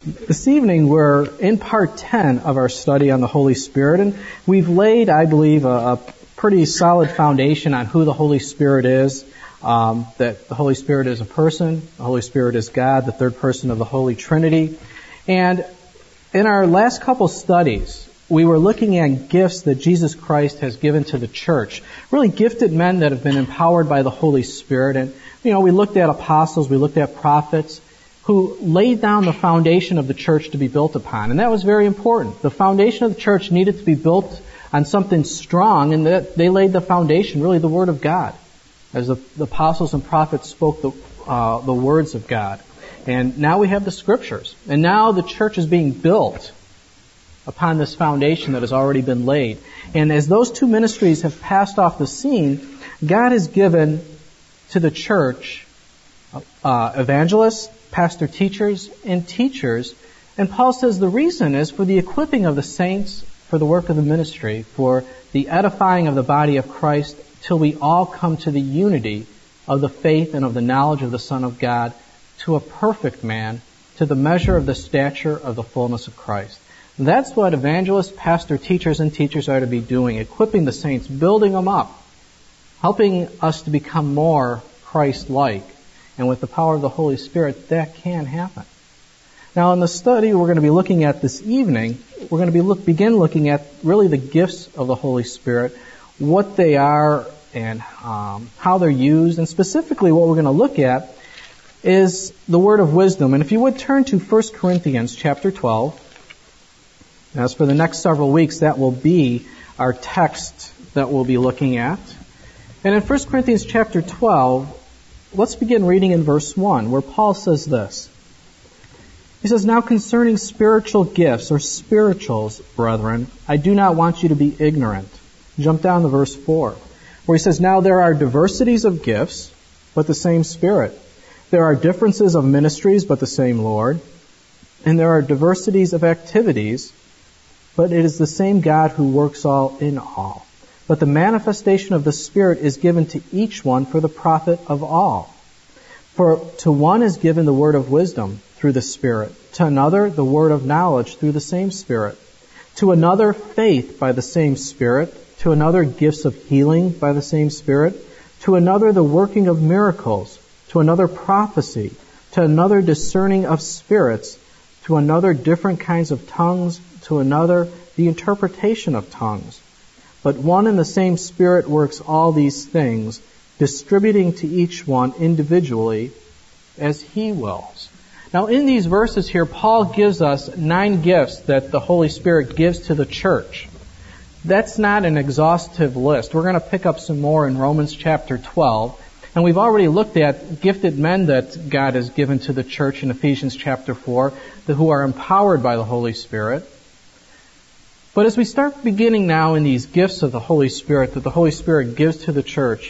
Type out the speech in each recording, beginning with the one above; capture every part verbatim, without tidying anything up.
This evening we're in part ten of our study on the Holy Spirit, and we've laid, I believe, a, a pretty solid foundation on who the Holy Spirit is, um, that the Holy Spirit is a person, the Holy Spirit is God, the third person of the Holy Trinity. And in our last couple studies, we were looking at gifts that Jesus Christ has given to the church, really gifted men that have been empowered by the Holy Spirit. And, you know, we looked at apostles, we looked at prophets, who laid down the foundation of the church to be built upon. And that was very important. The foundation of the church needed to be built on something strong, and that they laid the foundation, really the Word of God, as the, the apostles and prophets spoke the, uh, the words of God. And now we have the Scriptures. And now the church is being built upon this foundation that has already been laid. And as those two ministries have passed off the scene, God has given to the church uh, evangelists, pastor teachers, and teachers. And Paul says the reason is for the equipping of the saints for the work of the ministry, for the edifying of the body of Christ, till we all come to the unity of the faith and of the knowledge of the Son of God, to a perfect man, to the measure of the stature of the fullness of Christ. And that's what evangelists, pastor teachers, and teachers are to be doing, equipping the saints, building them up, helping us to become more Christ-like. And with the power of the Holy Spirit, that can happen. Now, in the study we're going to be looking at this evening, we're going to be look, begin looking at really the gifts of the Holy Spirit, what they are and um, how they're used. And specifically what we're going to look at is the word of wisdom. And if you would turn to First Corinthians chapter twelve. As for the next several weeks, that will be our text that we'll be looking at. And in First Corinthians chapter twelve, let's begin reading in verse one, where Paul says this. He says, "Now concerning spiritual gifts, or spirituals, brethren, I do not want you to be ignorant." Jump down to verse four, where he says, "Now there are diversities of gifts, but the same Spirit. There are differences of ministries, but the same Lord. And there are diversities of activities, but it is the same God who works all in all. But the manifestation of the Spirit is given to each one for the profit of all. For to one is given the word of wisdom through the Spirit, to another the word of knowledge through the same Spirit, to another faith by the same Spirit, to another gifts of healing by the same Spirit, to another the working of miracles, to another prophecy, to another discerning of spirits, to another different kinds of tongues, to another the interpretation of tongues. But one and the same Spirit works all these things, distributing to each one individually as He wills." Now in these verses here, Paul gives us nine gifts that the Holy Spirit gives to the church. That's not an exhaustive list. We're going to pick up some more in Romans chapter twelve. And we've already looked at gifted men that God has given to the church in Ephesians chapter four, who are empowered by the Holy Spirit. But as we start beginning now in these gifts of the Holy Spirit that the Holy Spirit gives to the church,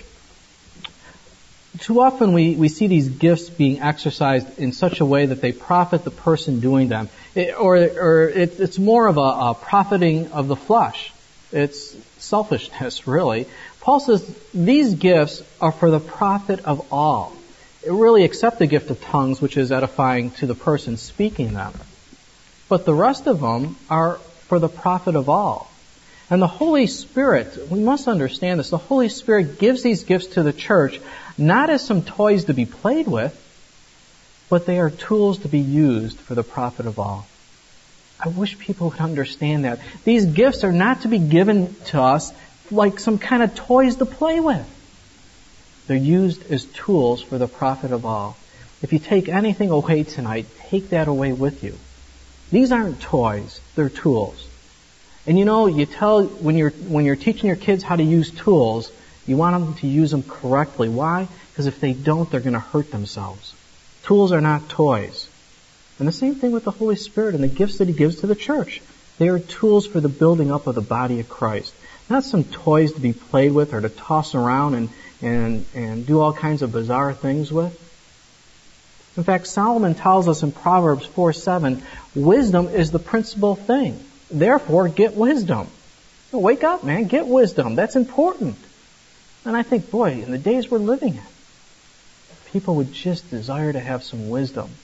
too often we, we see these gifts being exercised in such a way that they profit the person doing them. It, or or it, it's more of a, a profiting of the flesh. It's selfishness, really. Paul says these gifts are for the profit of all. Really, except the gift of tongues, which is edifying to the person speaking them. But the rest of them are for the profit of all. And the Holy Spirit, we must understand this, the Holy Spirit gives these gifts to the church not as some toys to be played with, but they are tools to be used for the profit of all. I wish people would understand that. These gifts are not to be given to us like some kind of toys to play with. They're used as tools for the profit of all. If you take anything away tonight, take that away with you. These aren't toys, they're tools. And you know, you tell, when you're, when you're teaching your kids how to use tools, you want them to use them correctly. Why? Because if they don't, they're going to hurt themselves. Tools are not toys. And the same thing with the Holy Spirit and the gifts that He gives to the church. They are tools for the building up of the body of Christ. Not some toys to be played with or to toss around and, and, and do all kinds of bizarre things with. In fact, Solomon tells us in Proverbs four seven, wisdom is the principal thing. Therefore, get wisdom. Wake up, man. Get wisdom. That's important. And I think, boy, in the days we're living in, people would just desire to have some wisdom.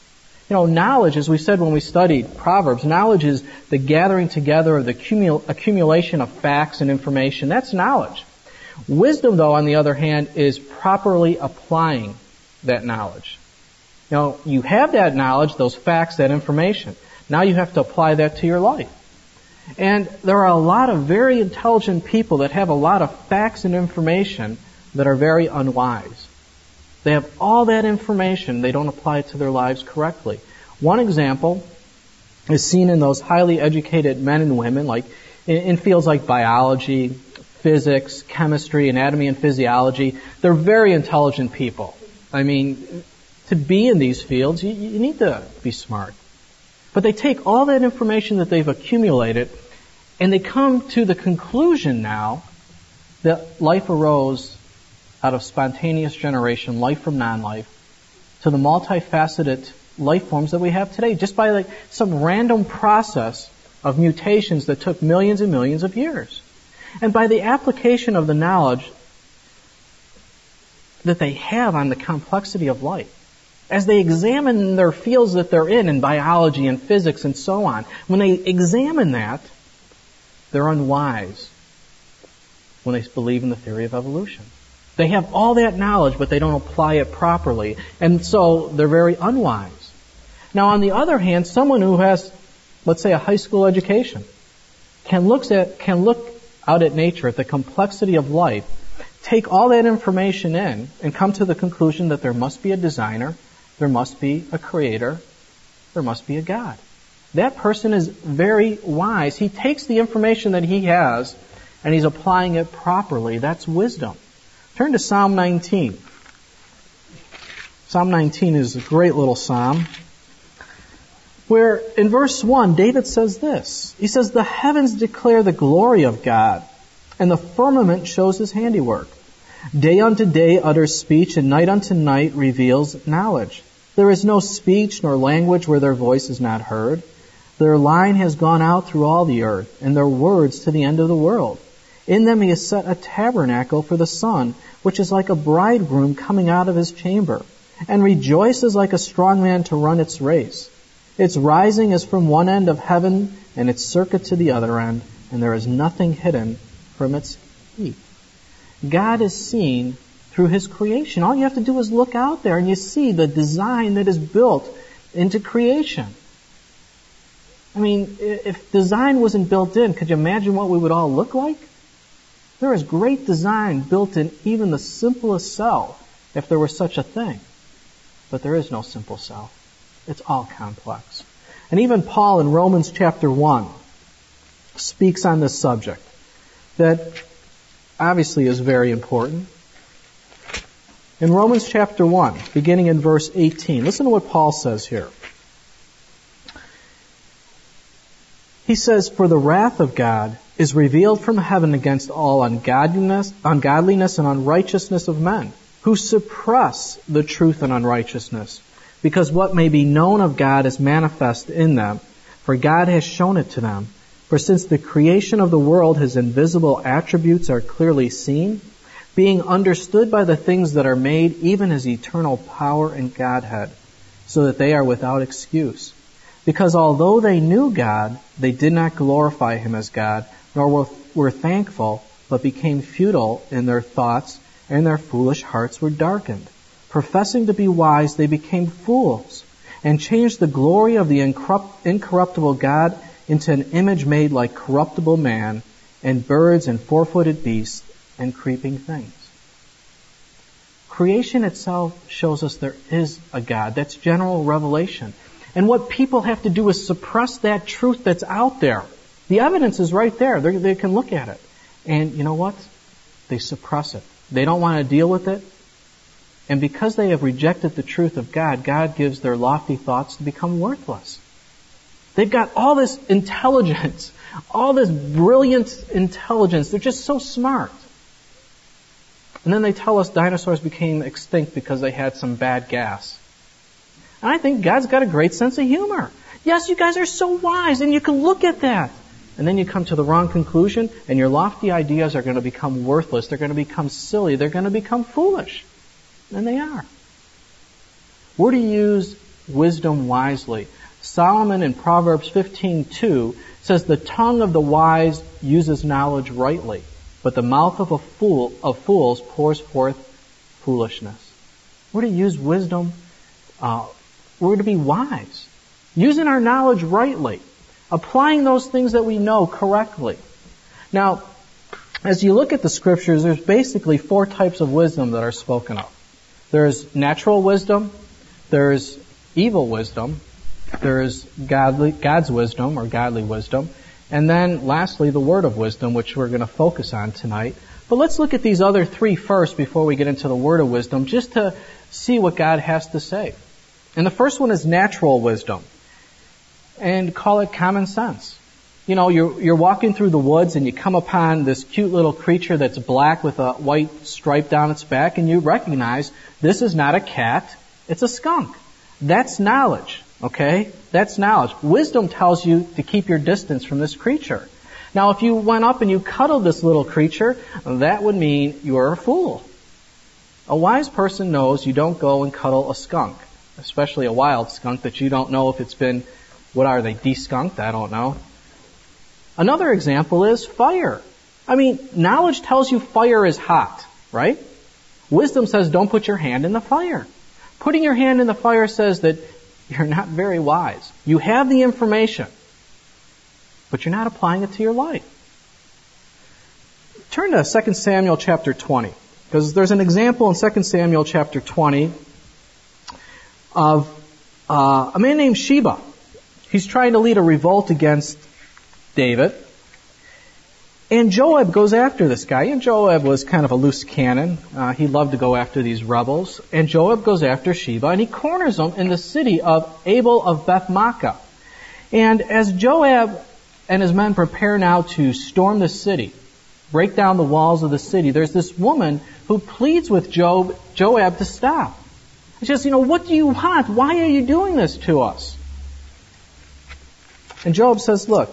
You know, knowledge, as we said when we studied Proverbs, knowledge is the gathering together of the accumul- accumulation of facts and information. That's knowledge. Wisdom, though, on the other hand, is properly applying that knowledge. You know, you have that knowledge, those facts, that information. Now you have to apply that to your life. And there are a lot of very intelligent people that have a lot of facts and information that are very unwise. They have all that information, they don't apply it to their lives correctly. One example is seen in those highly educated men and women, like in, in fields like biology, physics, chemistry, anatomy and physiology. They're very intelligent people. I mean, to be in these fields, you, you need to be smart. But they take all that information that they've accumulated and they come to the conclusion now that life arose out of spontaneous generation, life from non-life, to the multifaceted life forms that we have today, just by like some random process of mutations that took millions and millions of years. And by the application of the knowledge that they have on the complexity of life, as they examine their fields that they're in, in biology and physics and so on, when they examine that, they're unwise when they believe in the theory of evolution. They have all that knowledge, but they don't apply it properly. And so they're very unwise. Now, on the other hand, someone who has, let's say, a high school education can look at, can look out at nature, at the complexity of life, take all that information in, and come to the conclusion that there must be a designer, there must be a creator, there must be a God. That person is very wise. He takes the information that he has, and he's applying it properly. That's wisdom. Turn to Psalm nineteen. Psalm nineteen is a great little psalm where in verse one, David says this. He says, "The heavens declare the glory of God, and the firmament shows his handiwork. Day unto day utters speech, and night unto night reveals knowledge. There is no speech nor language where their voice is not heard. Their line has gone out through all the earth, and their words to the end of the world. In them he has set a tabernacle for the sun, which is like a bridegroom coming out of his chamber, and rejoices like a strong man to run its race. Its rising is from one end of heaven, and its circuit to the other end, and there is nothing hidden from its heat." God is seen through his creation. All you have to do is look out there, and you see the design that is built into creation. I mean, if design wasn't built in, could you imagine what we would all look like? There is great design built in even the simplest cell, if there were such a thing. But there is no simple cell. It's all complex. And even Paul in Romans chapter one speaks on this subject that obviously is very important. In Romans chapter one, beginning in verse eighteen, listen to what Paul says here. He says, "For the wrath of God is revealed from heaven against all ungodliness, ungodliness and unrighteousness of men, who suppress the truth and unrighteousness, because what may be known of God is manifest in them, for God has shown it to them. For since the creation of the world his invisible attributes are clearly seen, being understood by the things that are made, even his eternal power and Godhead, so that they are without excuse. Because although they knew God, they did not glorify him as God, nor were, were thankful, but became futile in their thoughts, and their foolish hearts were darkened. Professing to be wise, they became fools, and changed the glory of the incorrupt, incorruptible God into an image made like corruptible man, and birds and four-footed beasts, and creeping things." Creation itself shows us there is a God. That's general revelation. And what people have to do is suppress that truth that's out there. The evidence is right there. They're, they can look at it. And you know what? They suppress it. They don't want to deal with it. And because they have rejected the truth of God, God gives their lofty thoughts to become worthless. They've got all this intelligence, all this brilliant intelligence. They're just so smart. And then they tell us dinosaurs became extinct because they had some bad gas. And I think God's got a great sense of humor. Yes, you guys are so wise, and you can look at that. And then you come to the wrong conclusion, and your lofty ideas are going to become worthless. They're going to become silly. They're going to become foolish. And they are. We're to use wisdom wisely. Solomon in Proverbs fifteen two says, the tongue of the wise uses knowledge rightly, but the mouth of a fool of fools pours forth foolishness. We're to use wisdom. Uh, we're to be wise, using our knowledge rightly, applying those things that we know correctly. Now, as you look at the scriptures, there's basically four types of wisdom that are spoken of. There's natural wisdom, there's evil wisdom, there's godly, God's wisdom or godly wisdom, and then lastly, the word of wisdom, which we're going to focus on tonight. But let's look at these other three first before we get into the word of wisdom, just to see what God has to say. And the first one is natural wisdom, and call it common sense. You know, you're, you're walking through the woods and you come upon this cute little creature that's black with a white stripe down its back, and you recognize this is not a cat, it's a skunk. That's knowledge, okay? That's knowledge. Wisdom tells you to keep your distance from this creature. Now, if you went up and you cuddled this little creature, that would mean you're a fool. A wise person knows you don't go and cuddle a skunk, especially a wild skunk that you don't know if it's been, what are they, de-skunked? I don't know. Another example is fire. I mean, knowledge tells you fire is hot, right? Wisdom says don't put your hand in the fire. Putting your hand in the fire says that you're not very wise. You have the information, but you're not applying it to your life. Turn to Second Samuel chapter twenty, because there's an example in Second Samuel chapter twenty of uh, a man named Sheba. He's trying to lead a revolt against David. And Joab goes after this guy. And Joab was kind of a loose cannon. Uh, he loved to go after these rebels. And Joab goes after Sheba, and he corners them in the city of Abel of Beth-Maachah. And as Joab and his men prepare now to storm the city, break down the walls of the city, there's this woman who pleads with Job, Joab to stop. She says, you know, what do you want? Why are you doing this to us? And Joab says, look,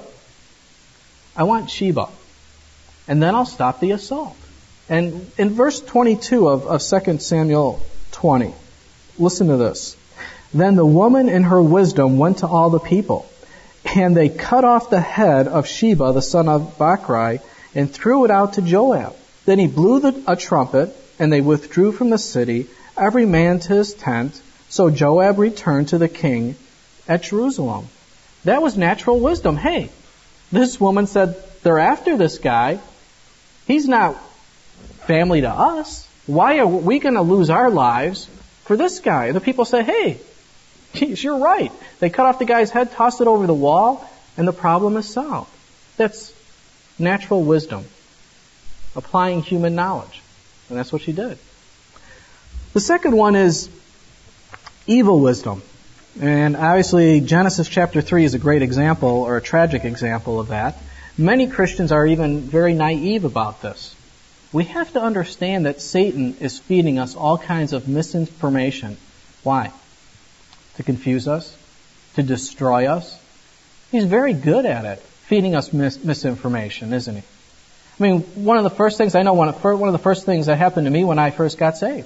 I want Sheba, and then I'll stop the assault. And in verse twenty-two of, of Second Samuel twenty, listen to this. Then the woman in her wisdom went to all the people, and they cut off the head of Sheba, the son of Bachri, and threw it out to Joab. Then he blew the, a trumpet, and they withdrew from the city, every man to his tent. So Joab returned to the king at Jerusalem. That was natural wisdom. Hey, this woman said, they're after this guy. He's not family to us. Why are we going to lose our lives for this guy? The people say, hey, geez, you're right. They cut off the guy's head, tossed it over the wall, and the problem is solved. That's natural wisdom, applying human knowledge. And that's what she did. The second one is evil wisdom. And obviously Genesis chapter three is a great example, or a tragic example of that. Many Christians are even very naive about this. We have to understand that Satan is feeding us all kinds of misinformation. Why? To confuse us, to destroy us. He's very good at it, feeding us mis- misinformation, isn't he? I mean, one of the first things I know, one of, one of the first things that happened to me when I first got saved.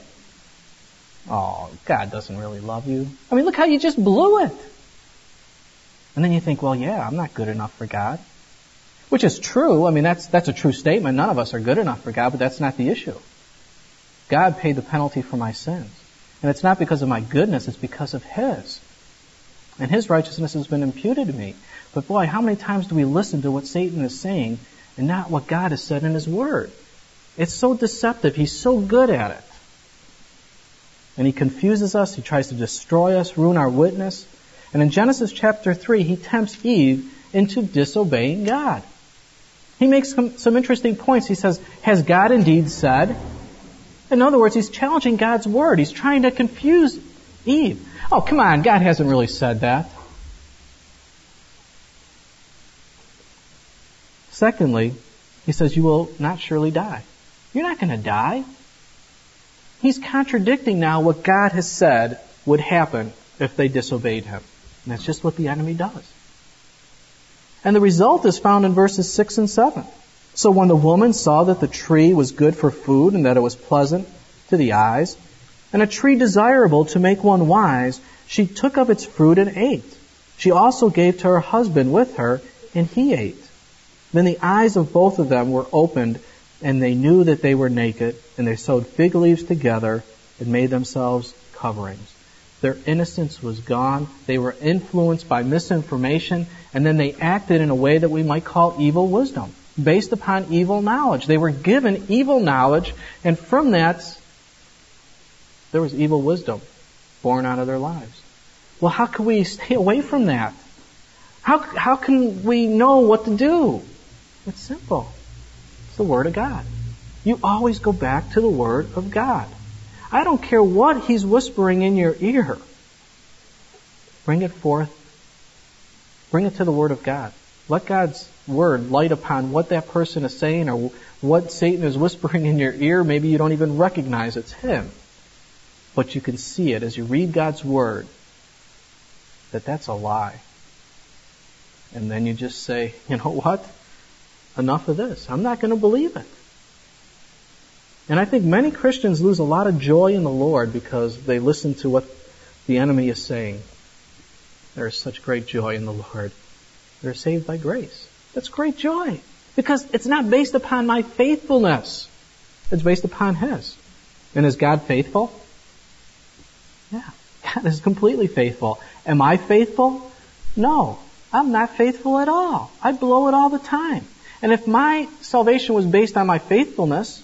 Oh, God doesn't really love you. I mean, look how you just blew it. And then you think, well, yeah, I'm not good enough for God. Which is true. I mean, that's that's a true statement. None of us are good enough for God, but that's not the issue. God paid the penalty for my sins. And it's not because of my goodness, it's because of His. And His righteousness has been imputed to me. But boy, how many times do we listen to what Satan is saying and not what God has said in His Word? It's so deceptive. He's so good at it. And he confuses us. He tries to destroy us, ruin our witness. And in Genesis chapter three, he tempts Eve into disobeying God. He makes some, some interesting points. He says, has God indeed said? In other words, he's challenging God's word. He's trying to confuse Eve. Oh, come on, God hasn't really said that. Secondly, he says, you will not surely die. You're not going to die. He's contradicting now what God has said would happen if they disobeyed him. And that's just what the enemy does. And the result is found in verses six and seven. So when the woman saw that the tree was good for food and that it was pleasant to the eyes, and a tree desirable to make one wise, She took of its fruit and ate. She also gave to her husband with her, and he ate. Then the eyes of both of them were opened, and they knew that they were naked, and they sewed fig leaves together and made themselves coverings. Their innocence was gone. They were influenced by misinformation, and then they acted in a way that we might call evil wisdom, based upon evil knowledge. They were given evil knowledge, and from that, there was evil wisdom born out of their lives. Well, how can we stay away from that? How, how can we know what to do? It's simple. It's the Word of God. You always go back to the Word of God. I don't care what He's whispering in your ear. Bring it forth. Bring it to the Word of God. Let God's Word light upon what that person is saying or what Satan is whispering in your ear. Maybe you don't even recognize it's him. But you can see it as you read God's Word that that's a lie. And then you just say, you know what? Enough of this. I'm not going to believe it. And I think many Christians lose a lot of joy in the Lord because they listen to what the enemy is saying. There is such great joy in the Lord. They're saved by grace. That's great joy. Because it's not based upon my faithfulness. It's based upon His. And is God faithful? Yeah. God is completely faithful. Am I faithful? No. I'm not faithful at all. I blow it all the time. And if my salvation was based on my faithfulness,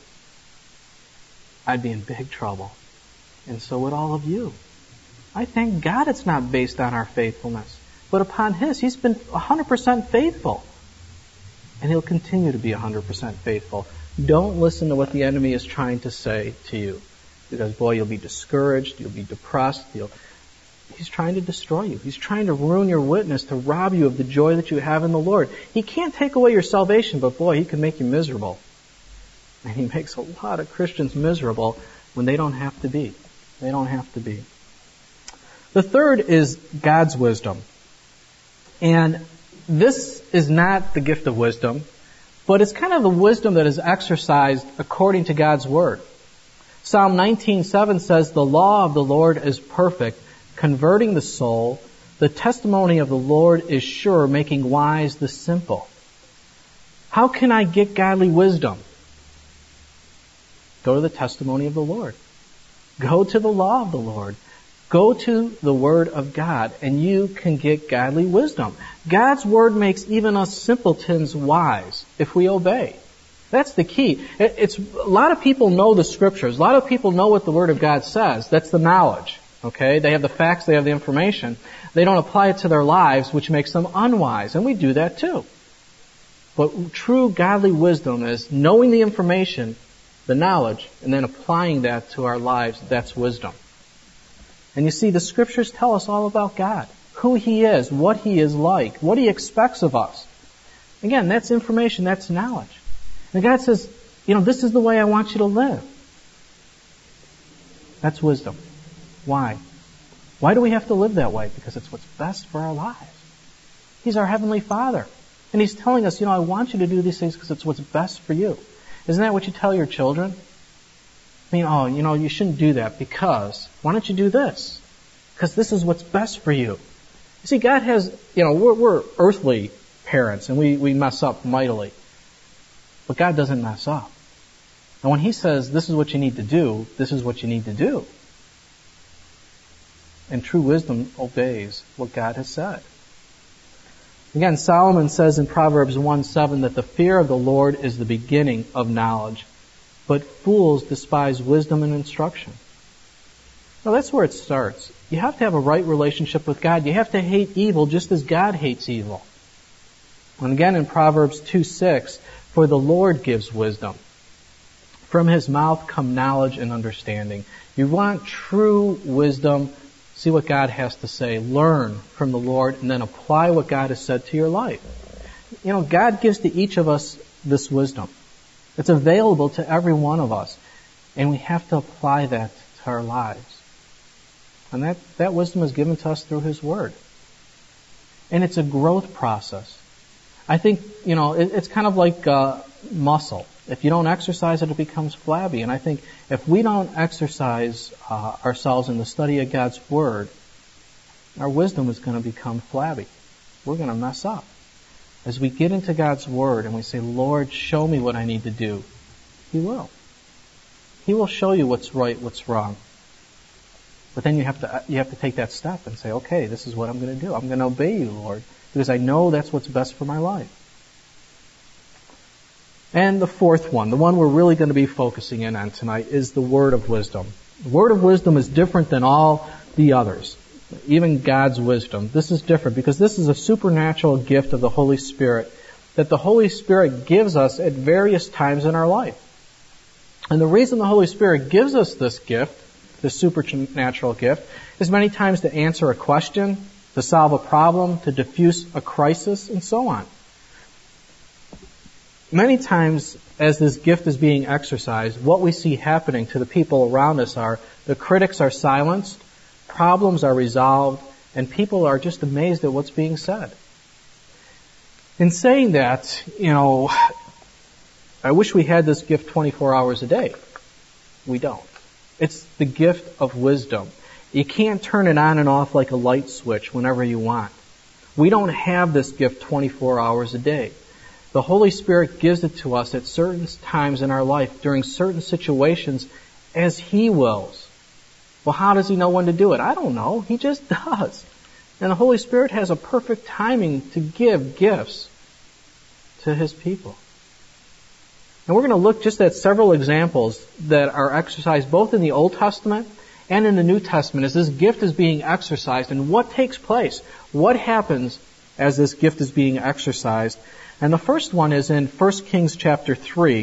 I'd be in big trouble. And so would all of you. I thank God it's not based on our faithfulness, but upon His. He's been one hundred percent faithful. And He'll continue to be one hundred percent faithful. Don't listen to what the enemy is trying to say to you. Because, boy, you'll be discouraged, you'll be depressed, you'll... He's trying to destroy you. He's trying to ruin your witness, to rob you of the joy that you have in the Lord. He can't take away your salvation, but boy, He can make you miserable. And He makes a lot of Christians miserable when they don't have to be. They don't have to be. The third is God's wisdom. And this is not the gift of wisdom, but it's kind of the wisdom that is exercised according to God's Word. Psalm nineteen seven says, "The law of the Lord is perfect, converting the soul. The testimony of the Lord is sure, making wise the simple." How can I get godly wisdom? Go to the testimony of the Lord. Go to the law of the Lord. Go to the Word of God, and you can get godly wisdom. God's Word makes even us simpletons wise if we obey. That's the key. It's, a lot of people know the Scriptures. A lot of people know what the Word of God says. That's the knowledge. Okay? They have the facts, they have the information. They don't apply it to their lives, which makes them unwise. And we do that too. But true godly wisdom is knowing the information, the knowledge, and then applying that to our lives. That's wisdom. And you see, the Scriptures tell us all about God. Who He is, what He is like, what He expects of us. Again, that's information, that's knowledge. And God says, you know, this is the way I want you to live. That's wisdom. Why? Why do we have to live that way? Because it's what's best for our lives. He's our Heavenly Father. And He's telling us, you know, I want you to do these things because it's what's best for you. Isn't that what you tell your children? I mean, oh, you know, you shouldn't do that because, why don't you do this? Because this is what's best for you. You see, God has, you know, we're, we're earthly parents and we, we mess up mightily. But God doesn't mess up. And when He says, this is what you need to do, this is what you need to do. And true wisdom obeys what God has said. Again, Solomon says in Proverbs one seven that the fear of the Lord is the beginning of knowledge, but fools despise wisdom and instruction. Now that's where it starts. You have to have a right relationship with God. You have to hate evil just as God hates evil. And again in Proverbs two six, for the Lord gives wisdom. From His mouth come knowledge and understanding. You want true wisdom, see what God has to say. Learn from the Lord and then apply what God has said to your life. You know, God gives to each of us this wisdom. It's available to every one of us. And we have to apply that to our lives. And that, that wisdom is given to us through His Word. And it's a growth process. I think, you know, it, it's kind of like uh, muscle. If you don't exercise it, it becomes flabby. And I think if we don't exercise uh, ourselves in the study of God's Word, our wisdom is going to become flabby. We're going to mess up. As we get into God's Word and we say, Lord, show me what I need to do, He will. He will show you what's right, what's wrong. But then you have to you have to take that step and say, okay, this is what I'm going to do. I'm going to obey you, Lord, because I know that's what's best for my life. And the fourth one, the one we're really going to be focusing in on tonight, is the word of wisdom. The word of wisdom is different than all the others, even God's wisdom. This is different because this is a supernatural gift of the Holy Spirit that the Holy Spirit gives us at various times in our life. And the reason the Holy Spirit gives us this gift, this supernatural gift, is many times to answer a question, to solve a problem, to diffuse a crisis, and so on. Many times, as this gift is being exercised, what we see happening to the people around us are the critics are silenced, problems are resolved, and people are just amazed at what's being said. In saying that, you know, I wish we had this gift twenty-four hours a day. We don't. It's the gift of wisdom. You can't turn it on and off like a light switch whenever you want. We don't have this gift twenty-four hours a day. The Holy Spirit gives it to us at certain times in our life, during certain situations, as He wills. Well, how does He know when to do it? I don't know. He just does. And the Holy Spirit has a perfect timing to give gifts to His people. And we're going to look just at several examples that are exercised both in the Old Testament and in the New Testament as this gift is being exercised and what takes place. What happens as this gift is being exercised? And the first one is in First Kings chapter three.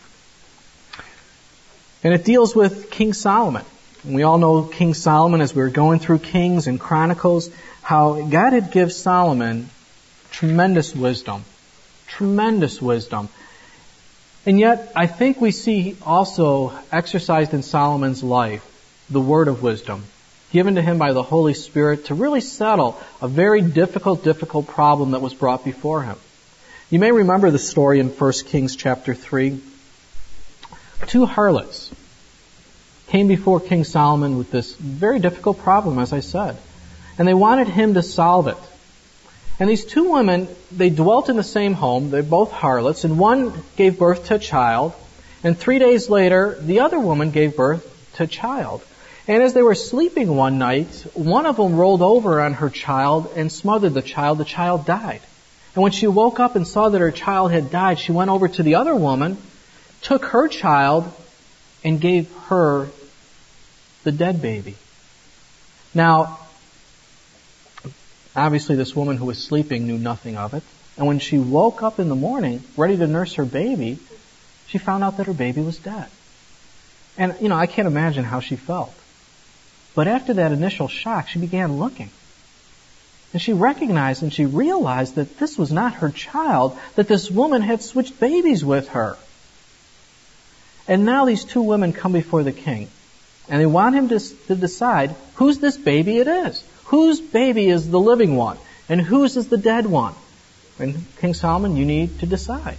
And it deals with King Solomon. And we all know King Solomon as we were going through Kings and Chronicles, how God had given Solomon tremendous wisdom. Tremendous wisdom. And yet, I think we see also exercised in Solomon's life the word of wisdom, given to him by the Holy Spirit to really settle a very difficult, difficult problem that was brought before him. You may remember the story in First Kings chapter three. Two harlots came before King Solomon with this very difficult problem, as I said. And they wanted him to solve it. And these two women, they dwelt in the same home. They're both harlots. And one gave birth to a child. And three days later, the other woman gave birth to a child. And as they were sleeping one night, one of them rolled over on her child and smothered the child. The child died. And when she woke up and saw that her child had died, she went over to the other woman, took her child, and gave her the dead baby. Now, obviously this woman who was sleeping knew nothing of it. And when she woke up in the morning, ready to nurse her baby, she found out that her baby was dead. And, you know, I can't imagine how she felt. But after that initial shock, she began looking. And she recognized and she realized that this was not her child, that this woman had switched babies with her. And now these two women come before the king. And they want him to, to decide whose this baby it is. Whose baby is the living one? And whose is the dead one? And King Solomon, you need to decide.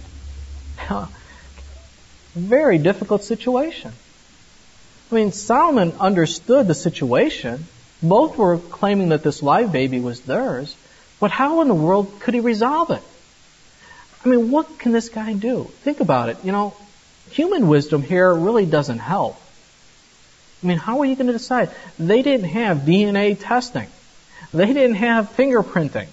Very difficult situation. I mean, Solomon understood the situation. Both were claiming that this live baby was theirs. But how in the world could he resolve it? I mean, what can this guy do? Think about it. You know, human wisdom here really doesn't help. I mean, how are you going to decide? They didn't have D N A testing. They didn't have fingerprinting.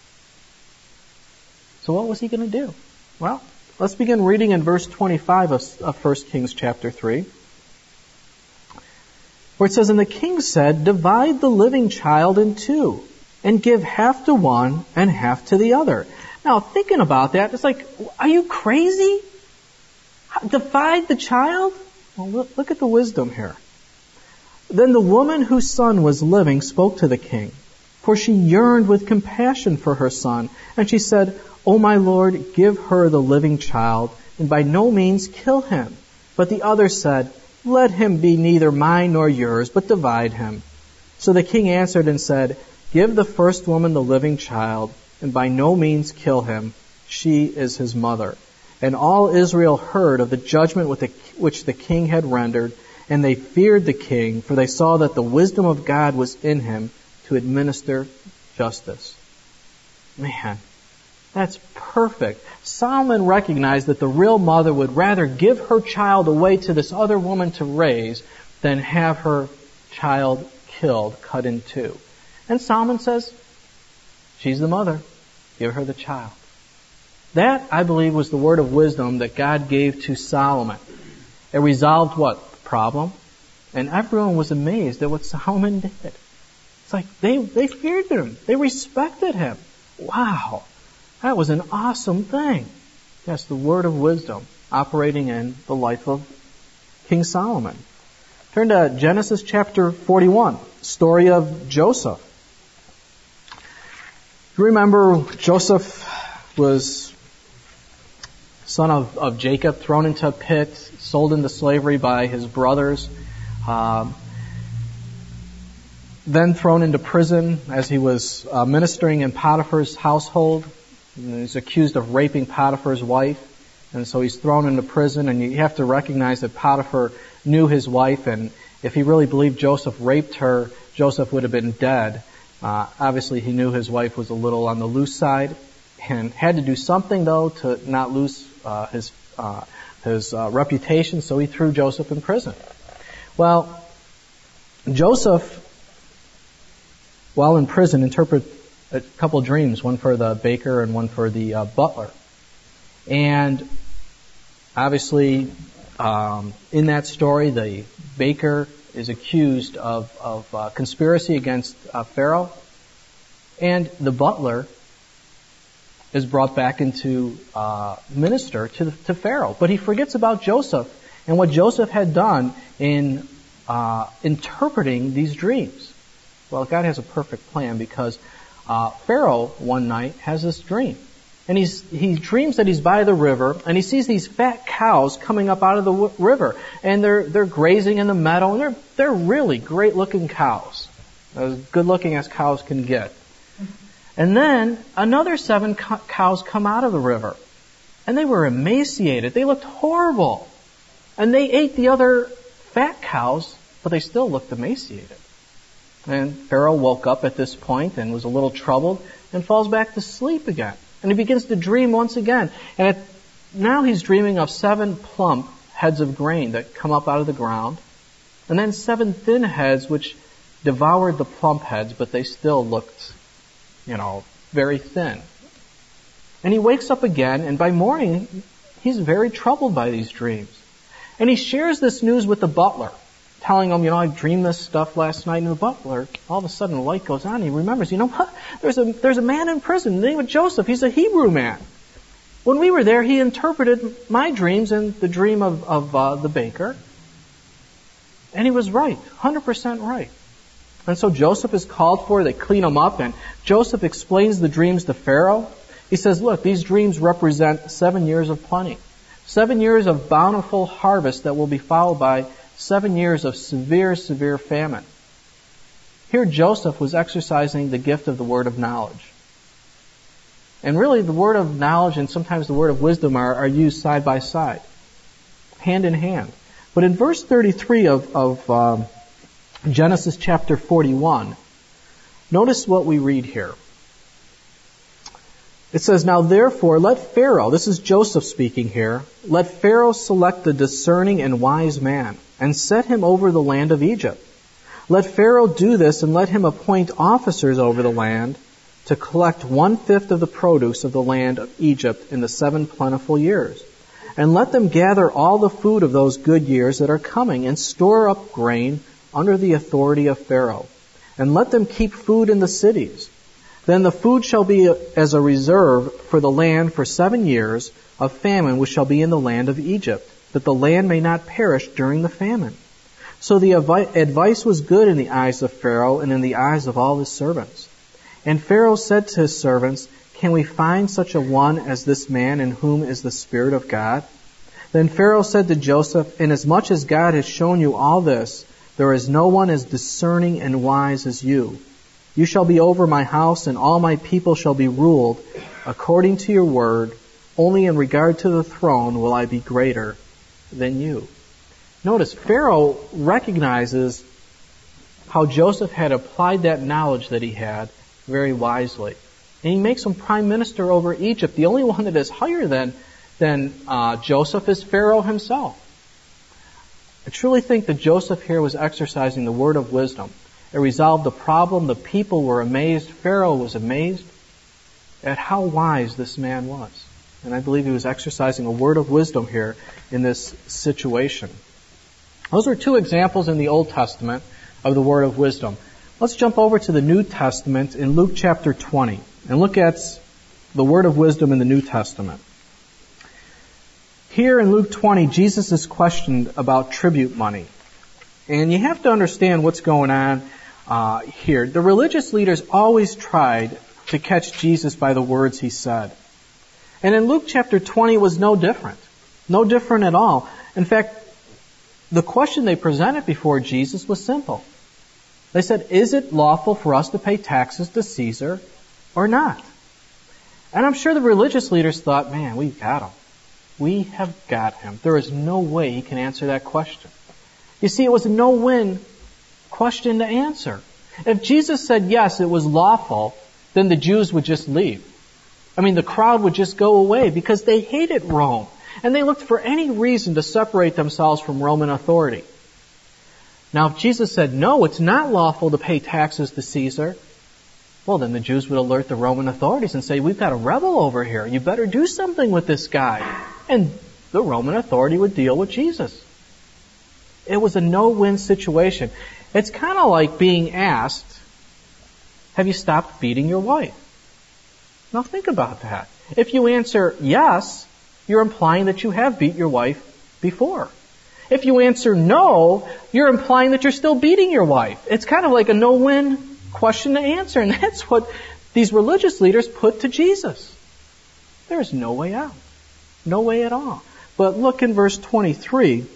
So what was he going to do? Well, let's begin reading in verse twenty-five of, of First Kings chapter three. Where it says, "And the king said, divide the living child in two, and give half to one and half to the other." Now, thinking about that, it's like, are you crazy? Divide the child? Well, look, look at the wisdom here. "Then the woman whose son was living spoke to the king, for she yearned with compassion for her son. And she said, O my lord, give her the living child, and by no means kill him. But the other said, Let him be neither mine nor yours, but divide him. So the king answered and said, Give the first woman the living child, and by no means kill him. She is his mother. And all Israel heard of the judgment which the king had rendered, and they feared the king, for they saw that the wisdom of God was in him to administer justice. Man, that's perfect. Solomon recognized that the real mother would rather give her child away to this other woman to raise than have her child killed, cut in two. And Solomon says, she's the mother. Give her the child. That, I believe, was the word of wisdom that God gave to Solomon. It resolved what? The problem. And everyone was amazed at what Solomon did. It's like they, they feared him. They respected him. Wow. That was an awesome thing. Yes, the word of wisdom operating in the life of King Solomon. Turn to Genesis chapter forty-one, story of Joseph. You remember Joseph was son of, of Jacob, thrown into a pit, sold into slavery by his brothers, um, then thrown into prison as he was uh, ministering in Potiphar's household. And he's accused of raping Potiphar's wife, and so he's thrown into prison. And you have to recognize that Potiphar knew his wife, and if he really believed Joseph raped her, Joseph would have been dead. Uh, obviously, he knew his wife was a little on the loose side, and had to do something though to not lose uh, his uh, his uh, reputation. So he threw Joseph in prison. Well, Joseph, while in prison, interpreted a couple dreams, one for the baker and one for the uh, butler. And obviously, um, in that story, the baker is accused of, of uh, conspiracy against uh, Pharaoh, and the butler is brought back into uh, minister to, to Pharaoh. But he forgets about Joseph and what Joseph had done in uh, interpreting these dreams. Well, God has a perfect plan, because uh, Pharaoh one night has this dream. And he's, he dreams that he's by the river, and he sees these fat cows coming up out of the w- river. And they're, they're grazing in the meadow, and they're, they're really great looking cows. As good looking as cows can get. And then another seven co- cows come out of the river. And they were emaciated. They looked horrible. And they ate the other fat cows, but they still looked emaciated. And Pharaoh woke up at this point and was a little troubled and falls back to sleep again. And he begins to dream once again. And it, now he's dreaming of seven plump heads of grain that come up out of the ground. And then seven thin heads which devoured the plump heads, but they still looked, you know, very thin. And he wakes up again, and by morning, he's very troubled by these dreams. And he shares this news with the butler, telling him, you know, I dreamed this stuff last night. And the butler, all of a sudden, the light goes on. And he remembers, you know what? There's a, there's a man in prison, the name of Joseph. He's a Hebrew man. When we were there, he interpreted my dreams and the dream of, of uh, the baker. And he was right, one hundred percent right. And so Joseph is called for. They clean him up. And Joseph explains the dreams to Pharaoh. He says, look, these dreams represent seven years of plenty. Seven years of bountiful harvest that will be followed by seven years of severe, severe famine. Here Joseph was exercising the gift of the word of knowledge. And really the word of knowledge and sometimes the word of wisdom are, are used side by side, hand in hand. But in verse thirty-three of, of um, Genesis chapter forty-one, notice what we read here. It says, now therefore let Pharaoh, this is Joseph speaking here, let Pharaoh select the discerning and wise man, and set him over the land of Egypt. Let Pharaoh do this, and let him appoint officers over the land to collect one-fifth of the produce of the land of Egypt in the seven plentiful years. And let them gather all the food of those good years that are coming, and store up grain under the authority of Pharaoh. And let them keep food in the cities. Then the food shall be as a reserve for the land for seven years of famine which shall be in the land of Egypt, that the land may not perish during the famine. So the advice was good in the eyes of Pharaoh and in the eyes of all his servants. And Pharaoh said to his servants, can we find such a one as this man in whom is the Spirit of God? Then Pharaoh said to Joseph, inasmuch as God has shown you all this, there is no one as discerning and wise as you. You shall be over my house, and all my people shall be ruled according to your word. Only in regard to the throne will I be greater than you. Notice, Pharaoh recognizes how Joseph had applied that knowledge that he had very wisely. And he makes him prime minister over Egypt. The only one that is higher than, than uh, Joseph is Pharaoh himself. I truly think that Joseph here was exercising the word of wisdom. It resolved the problem. The people were amazed. Pharaoh was amazed at how wise this man was. And I believe he was exercising a word of wisdom here in this situation. Those are two examples in the Old Testament of the word of wisdom. Let's jump over to the New Testament in Luke chapter twenty and look at the word of wisdom in the New Testament. Here in Luke twenty, Jesus is questioned about tribute money. And you have to understand what's going on uh, here. The religious leaders always tried to catch Jesus by the words he said. And in Luke chapter twenty, it was no different. No different at all. In fact, the question they presented before Jesus was simple. They said, is it lawful for us to pay taxes to Caesar or not? And I'm sure the religious leaders thought, man, we've got him. We have got him. There is no way he can answer that question. You see, it was a no-win question to answer. If Jesus said yes, it was lawful, then the Jews would just leave. I mean, the crowd would just go away because they hated Rome. And they looked for any reason to separate themselves from Roman authority. Now, if Jesus said, no, it's not lawful to pay taxes to Caesar, well, then the Jews would alert the Roman authorities and say, we've got a rebel over here. You better do something with this guy. And the Roman authority would deal with Jesus. It was a no-win situation. It's kind of like being asked, have you stopped beating your wife? Now think about that. If you answer yes, you're implying that you have beat your wife before. If you answer no, you're implying that you're still beating your wife. It's kind of like a no-win question to answer, and that's what these religious leaders put to Jesus. There's no way out. No way at all. But look in verse twenty-three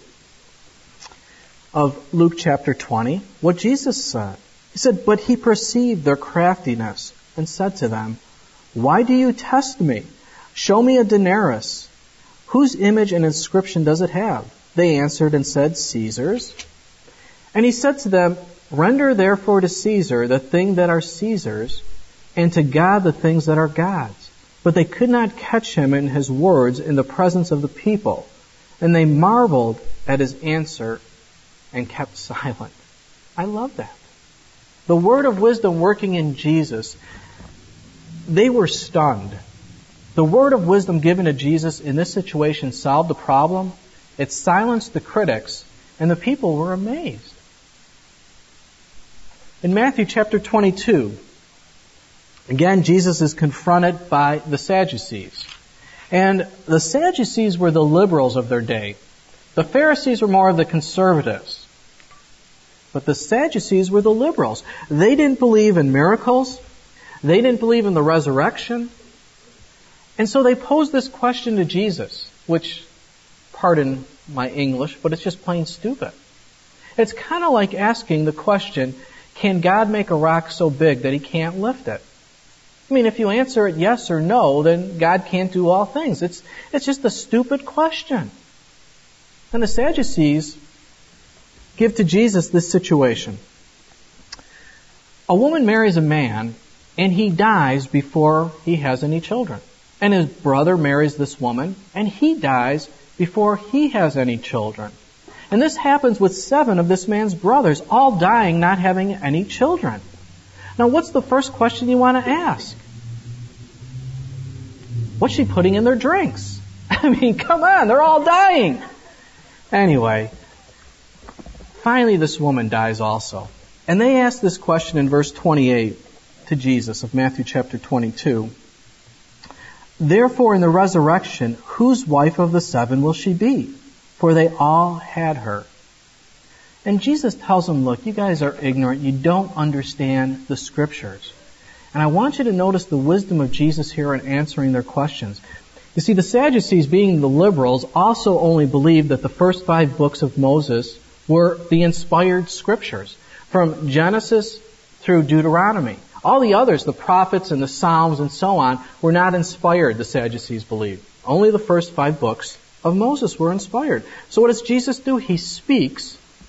of Luke chapter twenty, what Jesus said. He said, but he perceived their craftiness and said to them, why do you test me? Show me a denarius. Whose image and inscription does it have? They answered and said, Caesar's. And he said to them, render therefore to Caesar the things that are Caesar's, and to God the things that are God's. But they could not catch him in his words in the presence of the people. And they marveled at his answer and kept silent. I love that. The word of wisdom working in Jesus, they were stunned. The word of wisdom given to Jesus in this situation solved the problem. It silenced the critics, and the people were amazed. In Matthew chapter twenty-two, again, Jesus is confronted by the Sadducees. And the Sadducees were the liberals of their day. The Pharisees were more of the conservatives. But the Sadducees were the liberals. They didn't believe in miracles. They didn't believe in the resurrection. And so they posed this question to Jesus, which, pardon my English, but it's just plain stupid. It's kind of like asking the question, can God make a rock so big that he can't lift it? I mean, if you answer it yes or no, then God can't do all things. It's, it's just a stupid question. And the Sadducees give to Jesus this situation. A woman marries a man, and he dies before he has any children. And his brother marries this woman, and he dies before he has any children. And this happens with seven of this man's brothers, all dying, not having any children. Now, what's the first question you want to ask? What's she putting in their drinks? I mean, come on, they're all dying. Anyway, finally this woman dies also. And they ask this question in verse twenty-eight to Jesus of Matthew chapter twenty-two. Therefore, in the resurrection, whose wife of the seven will she be? For they all had her. And Jesus tells them, look, you guys are ignorant. You don't understand the Scriptures. And I want you to notice the wisdom of Jesus here in answering their questions. You see, the Sadducees, being the liberals, also only believed that the first five books of Moses were the inspired Scriptures, from Genesis through Deuteronomy. All the others, the prophets and the Psalms and so on, were not inspired, the Sadducees believed. Only the first five books of Moses were inspired. So what does Jesus do? He speaks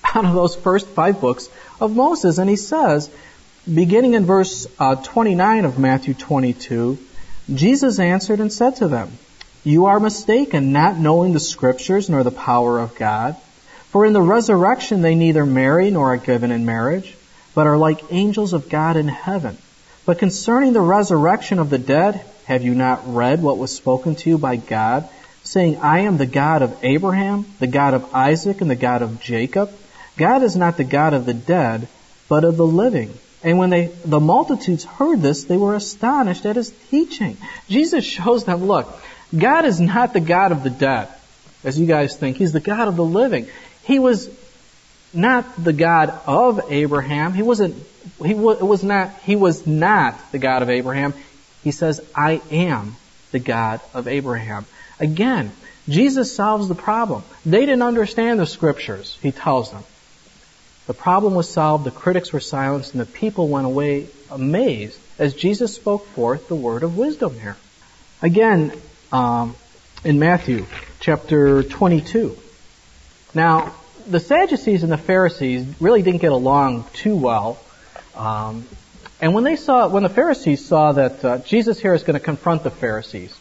out of those first five books of Moses. And he says, beginning in verse uh, twenty-nine of Matthew twenty-two, Jesus answered and said to them, "You are mistaken, not knowing the Scriptures nor the power of God. For in the resurrection they neither marry nor are given in marriage, but are like angels of God in heaven. But concerning the resurrection of the dead, have you not read what was spoken to you by God, saying, I am the God of Abraham, the God of Isaac, and the God of Jacob? God is not the God of the dead, but of the living." And when they, the multitudes heard this, they were astonished at his teaching. Jesus shows them, look, God is not the God of the dead, as you guys think. He's the God of the living. He was not the God of Abraham. He wasn't, he was not, he was not the God of Abraham. He says, I am the God of Abraham. Again, Jesus solves the problem. They didn't understand the Scriptures, he tells them. The problem was solved, the critics were silenced, and the people went away amazed as Jesus spoke forth the word of wisdom here. Again, um, in Matthew chapter twenty-two. Now, the Sadducees and the Pharisees really didn't get along too well. Um, and when they saw, when the Pharisees saw that uh, Jesus here is going to confront the Pharisees,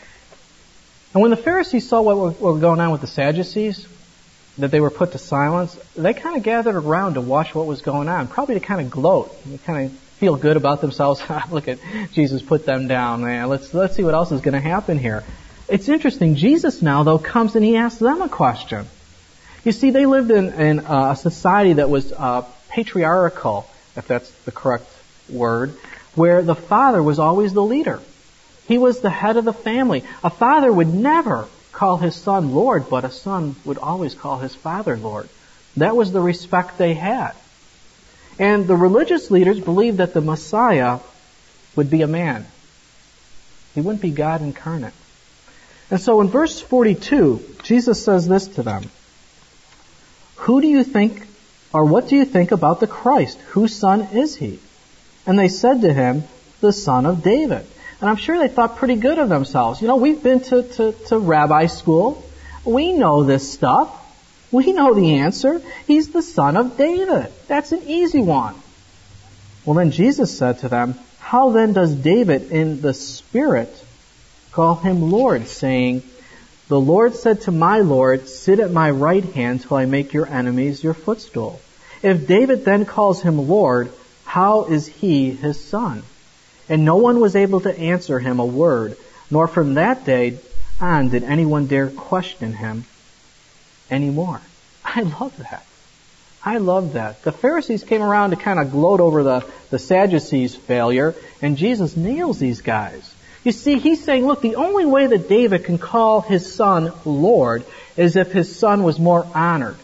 and when the Pharisees saw what, what was going on with the Sadducees, that they were put to silence, they kind of gathered around to watch what was going on, probably to kind of gloat, and kind of feel good about themselves. Look at Jesus put them down, man. Let's let's see what else is going to happen here. It's interesting. Jesus now, though, comes and he asks them a question. You see, they lived in, in uh, a society that was uh, patriarchal, if that's the correct word, where the father was always the leader. He was the head of the family. A father would never call his son Lord, but a son would always call his father Lord. That was the respect they had. And the religious leaders believed that the Messiah would be a man. He wouldn't be God incarnate. And so in verse forty-two, Jesus says this to them. Who do you think, or what do you think about the Christ? Whose son is he? And they said to him, the son of David. And I'm sure they thought pretty good of themselves. You know, we've been to, to, to rabbi school. We know this stuff. We know the answer. He's the son of David. That's an easy one. Well, then Jesus said to them, how then does David in the Spirit call him Lord, saying, the Lord said to my Lord, sit at my right hand till I make your enemies your footstool. If David then calls him Lord, how is he his son? And no one was able to answer him a word, nor from that day on did anyone dare question him anymore. I love that. I love that. The Pharisees came around to kind of gloat over the, the Sadducees' failure, and Jesus nails these guys. You see, he's saying, look, the only way that David can call his son Lord is if his son was more honored.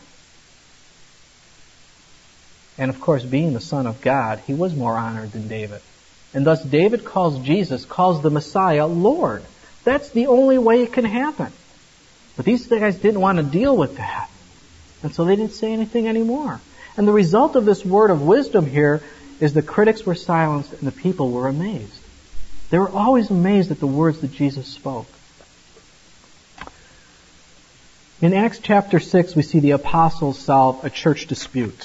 And of course, being the Son of God, he was more honored than David. And thus David calls Jesus, calls the Messiah, Lord. That's the only way it can happen. But these guys didn't want to deal with that. And so they didn't say anything anymore. And the result of this word of wisdom here is the critics were silenced and the people were amazed. They were always amazed at the words that Jesus spoke. In Acts chapter six, we see the apostles solve a church dispute.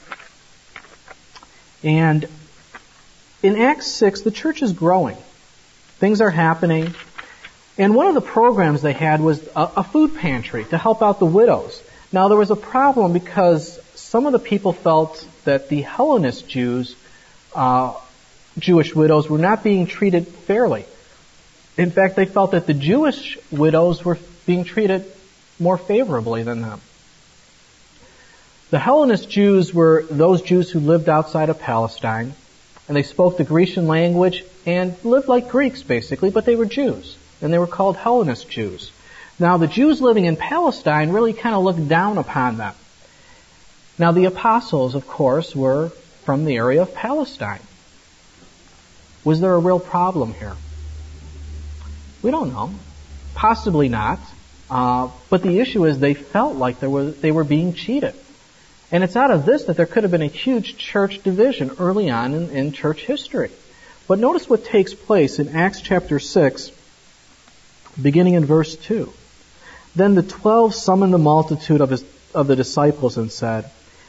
And in Acts six, the church is growing. Things are happening. And one of the programs they had was a, a food pantry to help out the widows. Now, there was a problem because some of the people felt that the Hellenist Jews, uh, Jewish widows, were not being treated fairly. In fact, they felt that the Jewish widows were being treated more favorably than them. The Hellenist Jews were those Jews who lived outside of Palestine, and they spoke the Grecian language and lived like Greeks, basically, but they were Jews, and they were called Hellenist Jews. Now, the Jews living in Palestine really kind of looked down upon them. Now, the apostles, of course, were from the area of Palestine. Was there a real problem here? We don't know. Possibly not. Uh, but the issue is they felt like there was, they were being cheated. And it's out of this that there could have been a huge church division early on in, in church history. But notice what takes place in Acts chapter six, beginning in verse two. Then the twelve summoned the multitude of, his, of the disciples and said,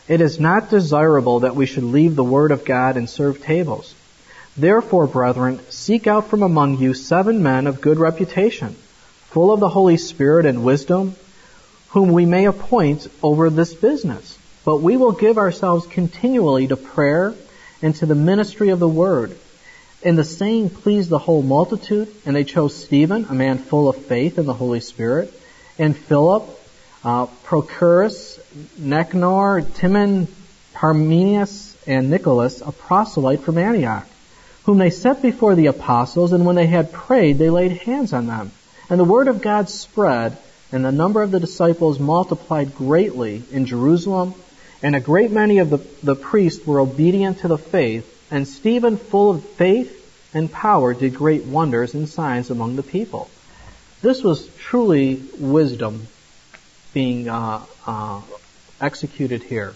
It is not desirable that we should leave the word of God and serve tables. Therefore, brethren, seek out from among you seven men of good reputation, full of the Holy Spirit and wisdom, whom we may appoint over this business. But we will give ourselves continually to prayer and to the ministry of the word. And the saying pleased the whole multitude, and they chose Stephen, a man full of faith in the Holy Spirit, and Philip, uh, Prochorus, Nicanor, Timon, Parmenius, and Nicholas, a proselyte from Antioch, whom they set before the apostles, and when they had prayed, they laid hands on them. And the word of God spread, and the number of the disciples multiplied greatly in Jerusalem, and a great many of the, the priests were obedient to the faith, and Stephen, full of faith and power, did great wonders and signs among the people. This was truly wisdom being uh, uh, executed here.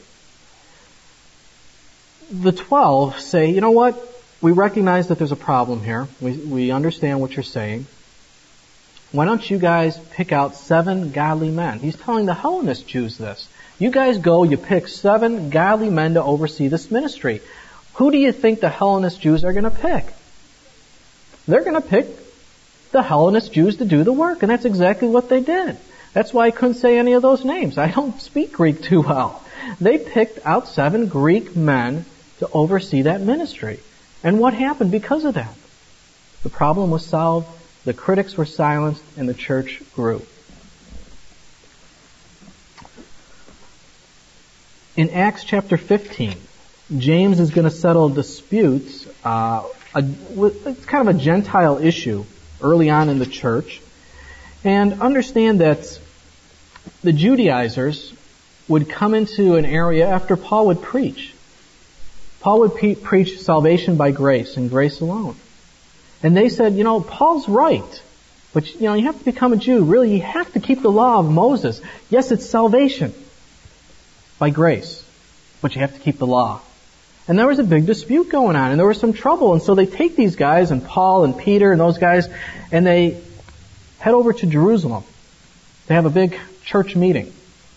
The twelve say, you know what? We recognize that there's a problem here. We, we understand what you're saying. Why don't you guys pick out seven godly men? He's telling the Hellenist Jews this. You guys go, you pick seven godly men to oversee this ministry. Who do you think the Hellenist Jews are going to pick? They're going to pick the Hellenist Jews to do the work, and that's exactly what they did. That's why I couldn't say any of those names. I don't speak Greek too well. They picked out seven Greek men to oversee that ministry. And what happened because of that? The problem was solved, the critics were silenced, and the church grew. In Acts chapter fifteen, James is going to settle disputes. Uh, a, it's kind of a Gentile issue early on in the church. And understand that the Judaizers would come into an area after Paul would preach. Paul would pe- preach salvation by grace and grace alone. And they said, you know, Paul's right. But, you know, you have to become a Jew. Really, you have to keep the law of Moses. Yes, it's salvation by grace, but you have to keep the law. And there was a big dispute going on, and there was some trouble. And so they take these guys, and Paul and Peter and those guys, and they head over to Jerusalem. They have a big church meeting.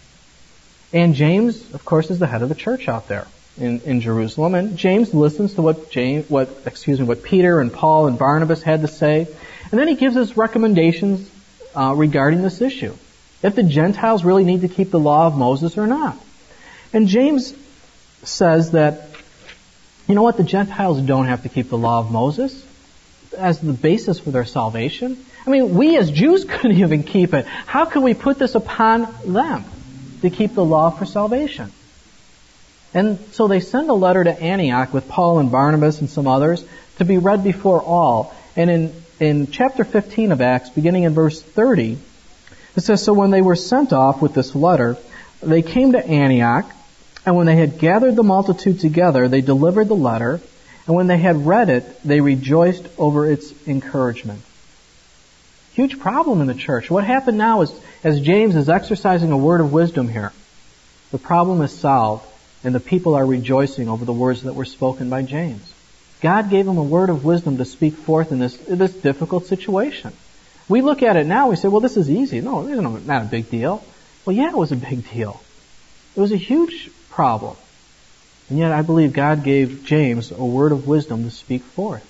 And James, of course, is the head of the church out there in, in Jerusalem. And James listens to what James, what, excuse me, what Peter and Paul and Barnabas had to say. And then he gives us recommendations uh, regarding this issue. If the Gentiles really need to keep the law of Moses or not. And James says that, you know what, the Gentiles don't have to keep the law of Moses as the basis for their salvation. I mean, we as Jews couldn't even keep it. How can we put this upon them to keep the law for salvation? And so they send a letter to Antioch with Paul and Barnabas and some others to be read before all. And in, in chapter fifteen of Acts, beginning in verse thirty, it says, so when they were sent off with this letter, they came to Antioch, and when they had gathered the multitude together, they delivered the letter, and when they had read it, they rejoiced over its encouragement. Huge problem in the church. What happened now is, as James is exercising a word of wisdom here, the problem is solved, and the people are rejoicing over the words that were spoken by James. God gave him a word of wisdom to speak forth in this, in this difficult situation. We look at it now, we say, well, this is easy. No, it's not a big deal. Well, yeah, it was a big deal. It was a huge problem. And yet I believe God gave James a word of wisdom to speak forth.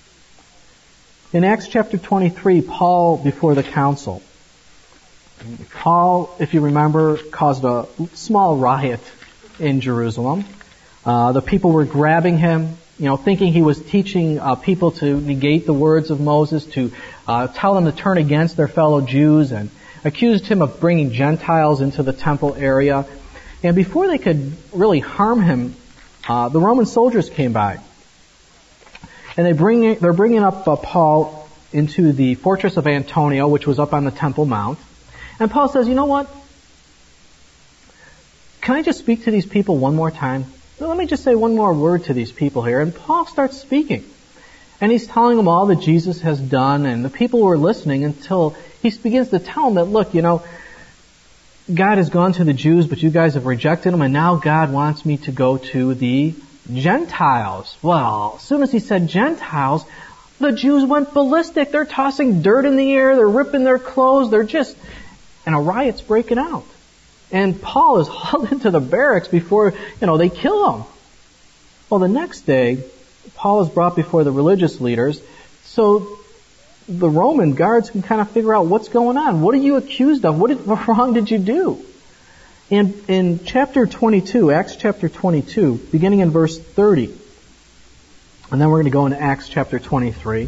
In Acts chapter twenty-three, Paul before the council. Paul, if you remember, caused a small riot in Jerusalem. Uh, the people were grabbing him, you know, thinking he was teaching uh, people to negate the words of Moses, to uh, tell them to turn against their fellow Jews, and accused him of bringing Gentiles into the temple area. And before they could really harm him, uh, the Roman soldiers came by. And they bring, they're bringing up uh, Paul into the fortress of Antonia, which was up on the Temple Mount. And Paul says, you know what? Can I just speak to these people one more time? Let me just say one more word to these people here. And Paul starts speaking. And he's telling them all that Jesus has done, and the people were listening until he begins to tell them that, look, you know, God has gone to the Jews, but you guys have rejected him, and now God wants me to go to the Gentiles. Well, as soon as he said Gentiles, the Jews went ballistic. They're tossing dirt in the air, they're ripping their clothes, they're just, and a riot's breaking out. And Paul is hauled into the barracks before, you know, they kill him. Well, the next day, Paul is brought before the religious leaders, so the Roman guards can kind of figure out what's going on. What are you accused of? What, did, what wrong did you do? And in chapter twenty-two, Acts chapter twenty-two, beginning in verse thirty, and then we're going to go into Acts chapter twenty-three,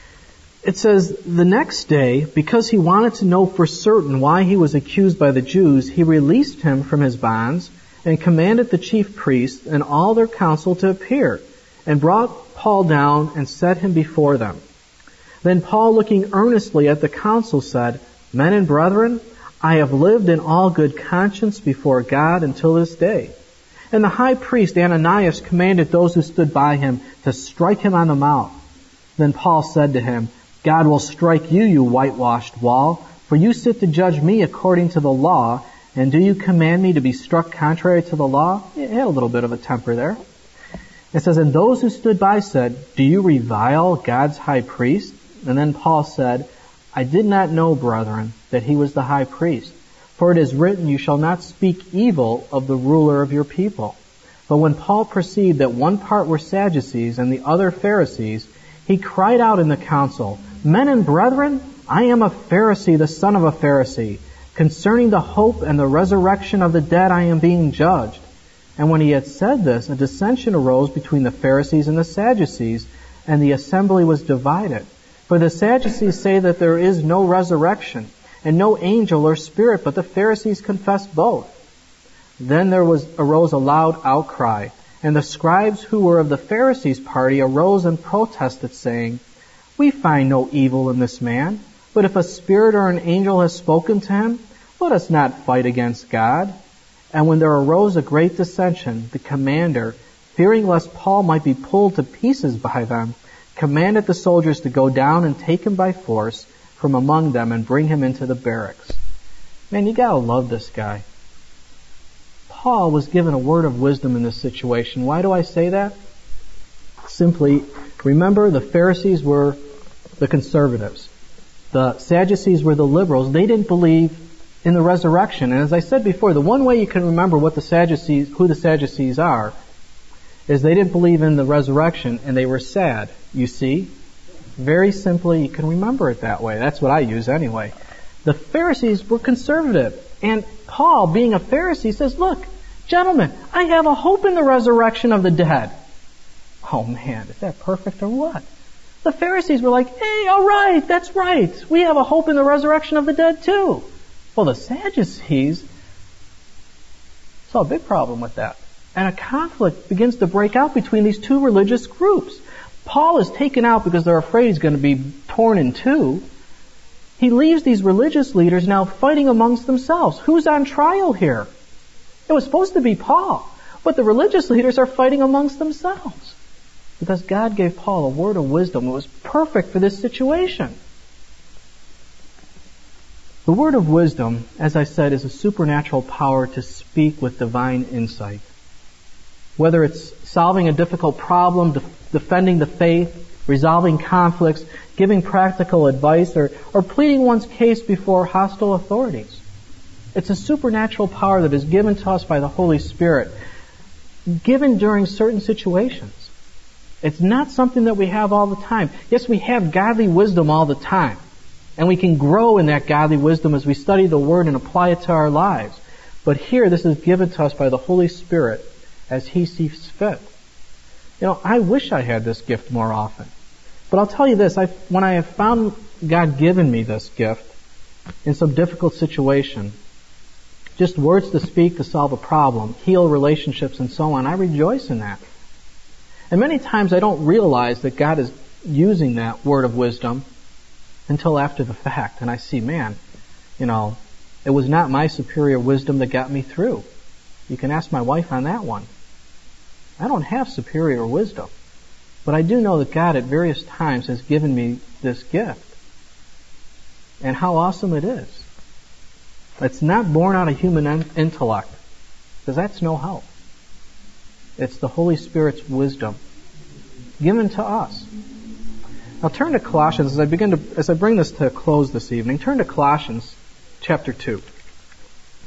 it says, the next day, because he wanted to know for certain why he was accused by the Jews, he released him from his bonds and commanded the chief priests and all their council to appear, and brought Paul down and set him before them. Then Paul, looking earnestly at the council, said, Men and brethren, I have lived in all good conscience before God until this day. And the high priest Ananias commanded those who stood by him to strike him on the mouth. Then Paul said to him, God will strike you, you whitewashed wall, for you sit to judge me according to the law, and do you command me to be struck contrary to the law? He had a little bit of a temper there. It says, and those who stood by said, Do you revile God's high priest? And then Paul said, I did not know, brethren, that he was the high priest. For it is written, You shall not speak evil of the ruler of your people. But when Paul perceived that one part were Sadducees and the other Pharisees, he cried out in the council, Men and brethren, I am a Pharisee, the son of a Pharisee. Concerning the hope and the resurrection of the dead I am being judged. And when he had said this, a dissension arose between the Pharisees and the Sadducees, and the assembly was divided. For the Sadducees say that there is no resurrection, and no angel or spirit, but the Pharisees confess both. Then there was arose a loud outcry, and the scribes who were of the Pharisees' party arose and protested, saying, We find no evil in this man, but if a spirit or an angel has spoken to him, let us not fight against God. And when there arose a great dissension, the commander, fearing lest Paul might be pulled to pieces by them, commanded the soldiers to go down and take him by force from among them and bring him into the barracks. Man, you gotta love this guy. Paul was given a word of wisdom in this situation. Why do I say that? Simply, remember the Pharisees were the conservatives. The Sadducees were the liberals. They didn't believe in the resurrection. And as I said before, the one way you can remember what the Sadducees, who the Sadducees are, is they didn't believe in the resurrection and they were sad. You see? Very simply, you can remember it that way. That's what I use anyway. The Pharisees were conservative. And Paul, being a Pharisee, says, look, gentlemen, I have a hope in the resurrection of the dead. Oh man, is that perfect or what? The Pharisees were like, hey, all right, that's right. We have a hope in the resurrection of the dead too. Well, the Sadducees saw a big problem with that. And a conflict begins to break out between these two religious groups. Paul is taken out because they're afraid he's going to be torn in two. He leaves these religious leaders now fighting amongst themselves. Who's on trial here? It was supposed to be Paul, but the religious leaders are fighting amongst themselves because God gave Paul a word of wisdom that was perfect for this situation. The word of wisdom, as I said, is a supernatural power to speak with divine insight. Whether it's solving a difficult problem, def- defending the faith, resolving conflicts, giving practical advice, or, or pleading one's case before hostile authorities. It's a supernatural power that is given to us by the Holy Spirit, given during certain situations. It's not something that we have all the time. Yes, we have godly wisdom all the time, and we can grow in that godly wisdom as we study the Word and apply it to our lives. But here, this is given to us by the Holy Spirit as He sees fit. You know, I wish I had this gift more often. But I'll tell you this, I, when I have found God given me this gift in some difficult situation, just words to speak to solve a problem, heal relationships and so on, I rejoice in that. And many times I don't realize that God is using that word of wisdom until after the fact. And I see, man, you know, it was not my superior wisdom that got me through. You can ask my wife on that one. I don't have superior wisdom. But I do know that God at various times has given me this gift. And how awesome it is. It's not born out of human intellect, because that's no help. It's the Holy Spirit's wisdom given to us. Now turn to Colossians as I begin to, as I bring this to a close this evening. Turn to Colossians chapter two.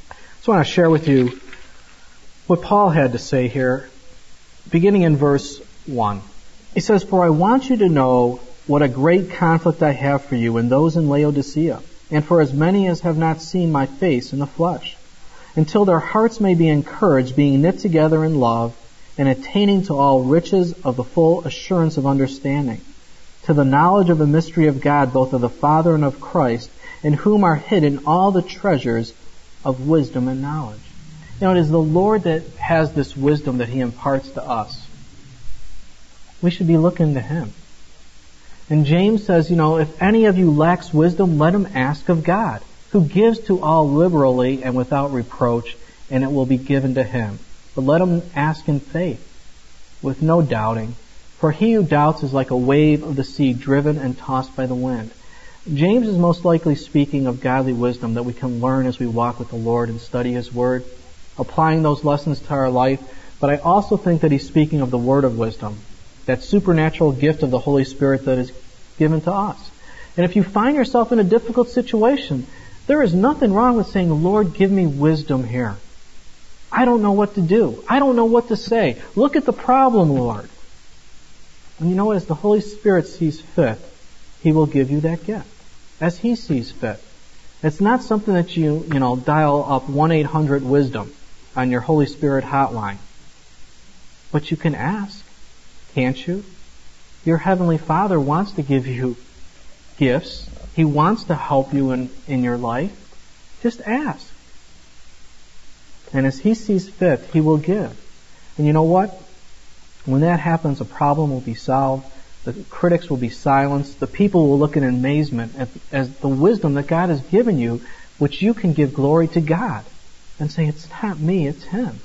just want to share with you what Paul had to say here, beginning in verse one. He says, "For I want you to know what a great conflict I have for you and those in Laodicea, and for as many as have not seen my face in the flesh, until their hearts may be encouraged, being knit together in love, and attaining to all riches of the full assurance of understanding, to the knowledge of the mystery of God, both of the Father and of Christ, in whom are hidden all the treasures of wisdom and knowledge." You know, it is the Lord that has this wisdom that He imparts to us. We should be looking to Him. And James says, you know, if any of you lacks wisdom, let him ask of God, who gives to all liberally and without reproach, and it will be given to him. But let him ask in faith, with no doubting. For he who doubts is like a wave of the sea driven and tossed by the wind. James is most likely speaking of godly wisdom that we can learn as we walk with the Lord and study His Word, applying those lessons to our life. But I also think that he's speaking of the word of wisdom, that supernatural gift of the Holy Spirit that is given to us. And if you find yourself in a difficult situation, there is nothing wrong with saying, "Lord, give me wisdom here. I don't know what to do. I don't know what to say. Look at the problem, Lord." And you know what? As the Holy Spirit sees fit, He will give you that gift, as He sees fit. It's not something that you, you know, dial up one eight hundred wisdom on your Holy Spirit hotline. But you can ask, can't you? Your Heavenly Father wants to give you gifts. He wants to help you in, in your life. Just ask. And as He sees fit, He will give. And you know what? When that happens, a problem will be solved. The critics will be silenced. The people will look in amazement at, as the wisdom that God has given you, which you can give glory to God and say, "It's not me, it's Him."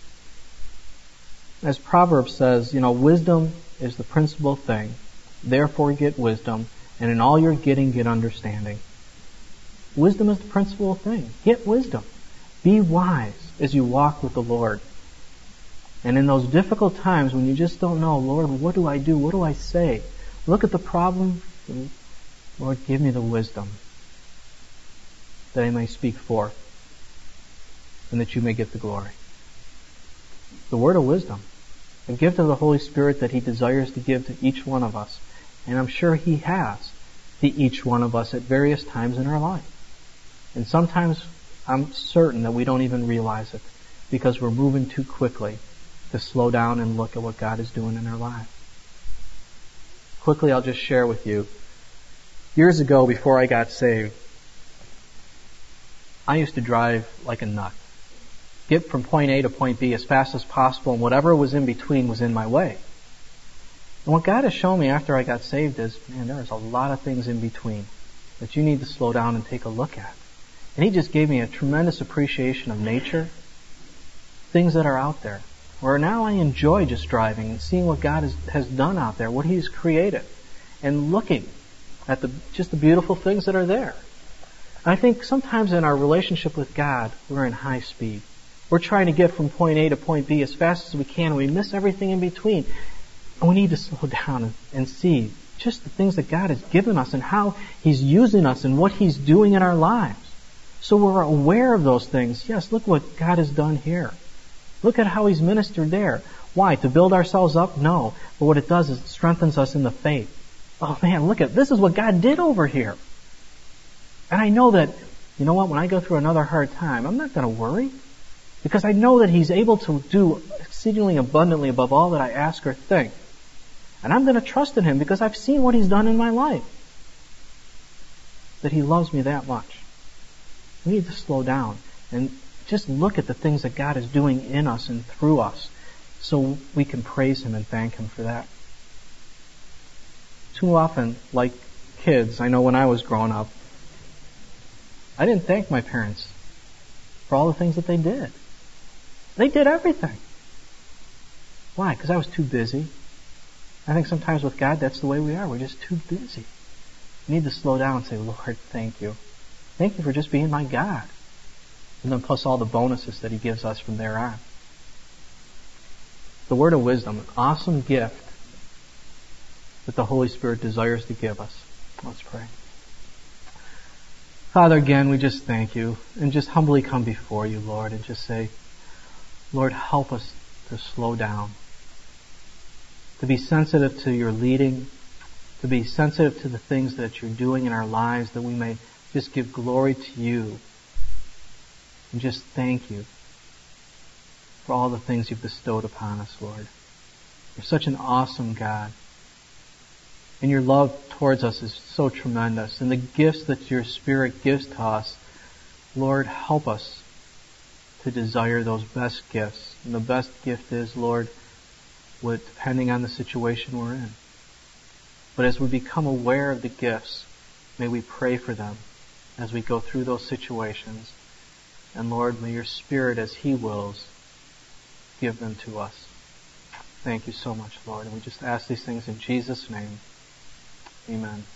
As Proverbs says, you know, wisdom is the principal thing. Therefore get wisdom, and in all you're getting, get understanding. Wisdom is the principal thing. Get wisdom. Be wise as you walk with the Lord. And in those difficult times when you just don't know, "Lord, what do I do? What do I say?" Look at the problem. "Lord, give me the wisdom that I may speak forth and that you may get the glory." The word of wisdom, a gift of the Holy Spirit that He desires to give to each one of us. And I'm sure He has to each one of us at various times in our life. And sometimes I'm certain that we don't even realize it because we're moving too quickly to slow down and look at what God is doing in our lives. Quickly, I'll just share with you. Years ago, before I got saved, I used to drive like a nut. Get from point A to point B as fast as possible, and whatever was in between was in my way. And what God has shown me after I got saved is, man, there's a lot of things in between that you need to slow down and take a look at. And He just gave me a tremendous appreciation of nature, things that are out there, where now I enjoy just driving and seeing what God has, has done out there, what He's created, and looking at the just the beautiful things that are there. And I think sometimes in our relationship with God, we're in high speed. We're trying to get from point A to point B as fast as we can, and we miss everything in between. And we need to slow down and, and see just the things that God has given us and how He's using us and what He's doing in our lives. So we're aware of those things. Yes, look what God has done here. Look at how He's ministered there. Why? To build ourselves up? No. But what it does is it strengthens us in the faith. Oh man, look at this is what God did over here. And I know that, you know what, when I go through another hard time, I'm not going to worry. Because I know that He's able to do exceedingly abundantly above all that I ask or think. And I'm going to trust in Him because I've seen what He's done in my life. That He loves me that much. We need to slow down and just look at the things that God is doing in us and through us so we can praise Him and thank Him for that. Too often, like kids, I know when I was growing up, I didn't thank my parents for all the things that they did. They did everything. Why? Because I was too busy. I think sometimes with God, that's the way we are. We're just too busy. We need to slow down and say, "Lord, thank you. Thank you for just being my God." And then plus all the bonuses that He gives us from there on. The word of wisdom, an awesome gift that the Holy Spirit desires to give us. Let's pray. Father, again, we just thank you and just humbly come before you, Lord, and just say, Lord, help us to slow down, to be sensitive to your leading, to be sensitive to the things that you're doing in our lives, that we may just give glory to you and just thank you for all the things you've bestowed upon us, Lord. You're such an awesome God. And your love towards us is so tremendous. And the gifts that your Spirit gives to us, Lord, help us to desire those best gifts. And the best gift is, Lord, with, depending on the situation we're in. But as we become aware of the gifts, may we pray for them as we go through those situations. And Lord, may your Spirit, as He wills, give them to us. Thank you so much, Lord. And we just ask these things in Jesus' name. Amen.